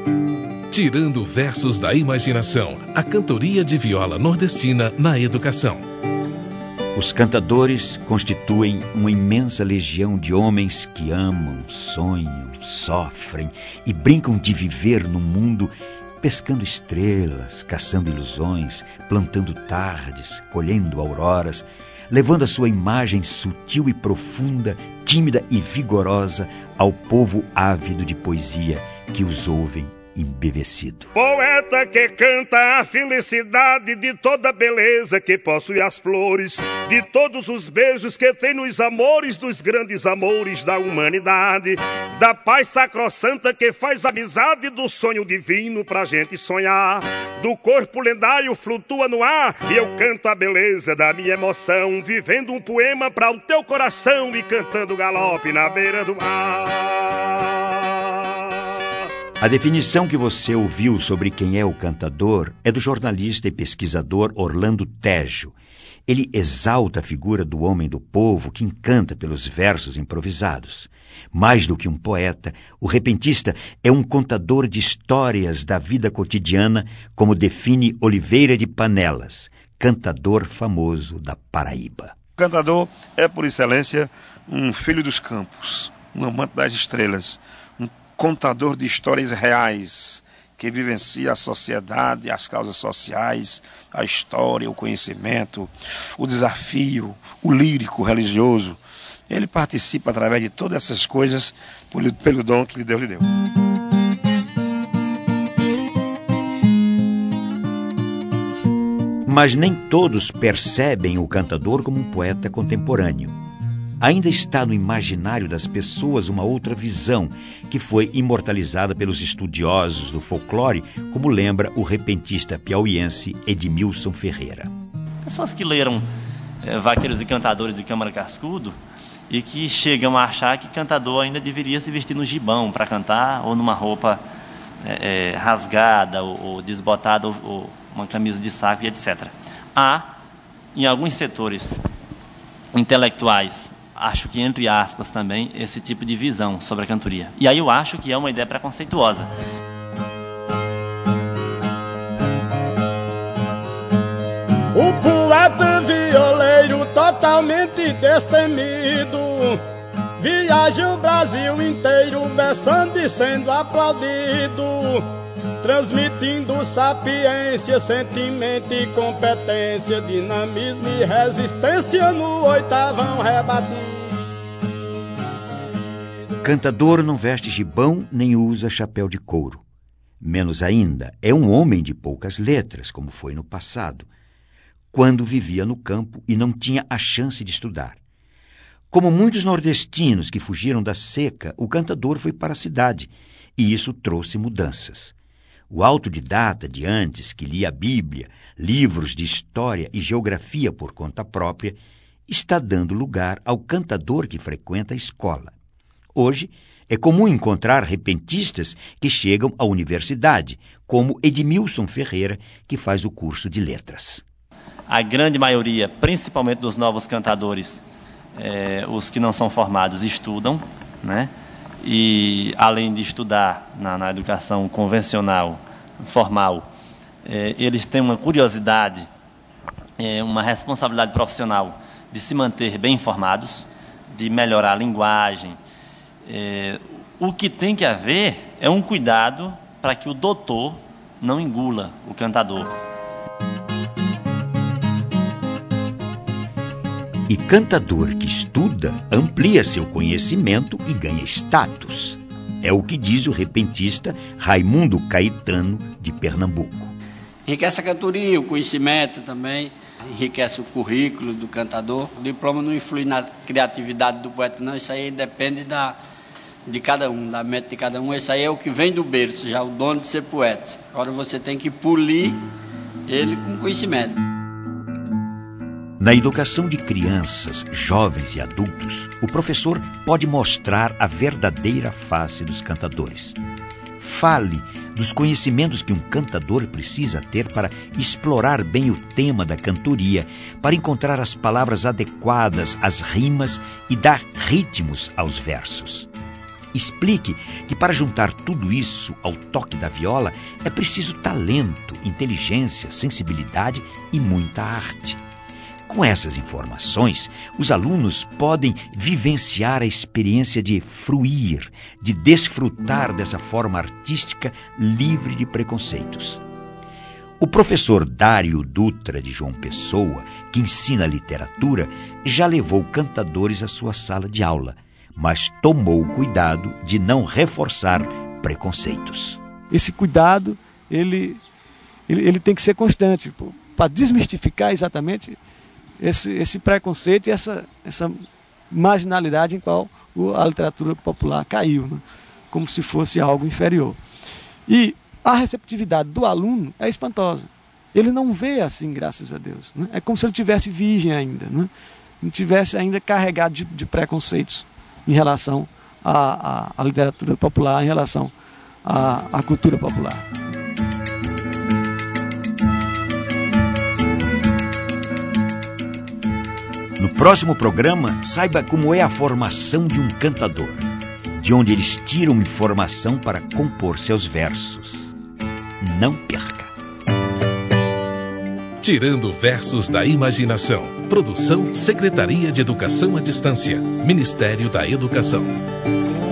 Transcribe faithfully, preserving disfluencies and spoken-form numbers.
Tirando versos da imaginação, a cantoria de viola nordestina na educação. Os cantadores constituem uma imensa legião de homens que amam, sonham, sofrem e brincam de viver no mundo, pescando estrelas, caçando ilusões, plantando tardes, colhendo auroras, levando a sua imagem sutil e profunda, tímida e vigorosa ao povo ávido de poesia que os ouvem embevecido. Poeta que canta a felicidade de toda beleza que possui as flores, de todos os beijos que tem nos amores dos grandes amores da humanidade, da paz sacrossanta que faz amizade do sonho divino pra gente sonhar, do corpo lendário flutua no ar e eu canto a beleza da minha emoção, vivendo um poema pra o teu coração e cantando galope na beira do mar. A definição que você ouviu sobre quem é o cantador é do jornalista e pesquisador Orlando Tejo. Ele exalta a figura do homem do povo que encanta pelos versos improvisados. Mais do que um poeta, o repentista é um contador de histórias da vida cotidiana, como define Oliveira de Panelas, cantador famoso da Paraíba. O cantador é, por excelência, um filho dos campos, um amante das estrelas, contador de histórias reais, que vivencia a sociedade, as causas sociais, a história, o conhecimento, o desafio, o lírico religioso. Ele participa através de todas essas coisas pelo, pelo dom que Deus lhe deu. Mas nem todos percebem o cantador como um poeta contemporâneo. Ainda está no imaginário das pessoas uma outra visão, que foi imortalizada pelos estudiosos do folclore, como lembra o repentista piauiense Edmilson Ferreira. Pessoas que leram é, Vaqueiros e Cantadores de Câmara Cascudo e que chegam a achar que cantador ainda deveria se vestir no gibão para cantar, ou numa roupa é, é, rasgada, ou, ou desbotada, ou, ou uma camisa de saco e etcétera. Há, em alguns setores intelectuais, acho que, entre aspas, também, esse tipo de visão sobre a cantoria. E aí eu acho que é uma ideia preconceituosa. O poeta violeiro totalmente destemido viaja o Brasil inteiro versando e sendo aplaudido, transmitindo sapiência, sentimento e competência, dinamismo e resistência no oitavão rebatido. Cantador não veste gibão nem usa chapéu de couro. Menos ainda, é um homem de poucas letras, como foi no passado, quando vivia no campo e não tinha a chance de estudar. Como muitos nordestinos que fugiram da seca, o cantador foi para a cidade, e isso trouxe mudanças. O autodidata de antes, que lia a Bíblia, livros de história e geografia por conta própria, está dando lugar ao cantador que frequenta a escola. Hoje, é comum encontrar repentistas que chegam à universidade, como Edmilson Ferreira, que faz o curso de letras. A grande maioria, principalmente dos novos cantadores, é, os que não são formados, estudam, né? E, além de estudar na, na educação convencional, formal, é, eles têm uma curiosidade, é, uma responsabilidade profissional de se manter bem informados, de melhorar a linguagem. É, o que tem que haver é um cuidado para que o doutor não engula o cantador. E cantador que estuda amplia seu conhecimento e ganha status. É o que diz o repentista Raimundo Caetano, de Pernambuco. Enriquece a cantoria, o conhecimento também, enriquece o currículo do cantador. O diploma não influi na criatividade do poeta, não. Isso aí depende da, de cada um, da mente de cada um. Isso aí é o que vem do berço, já o dono de ser poeta. Agora você tem que polir ele com conhecimento. Na educação de crianças, jovens e adultos, o professor pode mostrar a verdadeira face dos cantadores. Fale dos conhecimentos que um cantador precisa ter para explorar bem o tema da cantoria, para encontrar as palavras adequadas às rimas e dar ritmos aos versos. Explique que para juntar tudo isso ao toque da viola é preciso talento, inteligência, sensibilidade e muita arte. Com essas informações, os alunos podem vivenciar a experiência de fruir, de desfrutar dessa forma artística livre de preconceitos. O professor Dário Dutra de João Pessoa, que ensina literatura, já levou cantadores à sua sala de aula, mas tomou cuidado de não reforçar preconceitos. Esse cuidado, ele, ele, ele tem que ser constante, para desmistificar exatamente esse, esse preconceito e essa, essa marginalidade em qual a literatura popular caiu, né? Como se fosse algo inferior. E a receptividade do aluno é espantosa. Ele não vê assim, graças a Deus, né? É como se ele tivesse virgem ainda, né? Não tivesse ainda carregado de, de preconceitos em relação à, à, à literatura popular, em relação à, à cultura popular. No próximo programa, saiba como é a formação de um cantador, de onde eles tiram informação para compor seus versos. Não perca! Tirando versos da imaginação. Produção Secretaria de Educação à Distância. Ministério da Educação.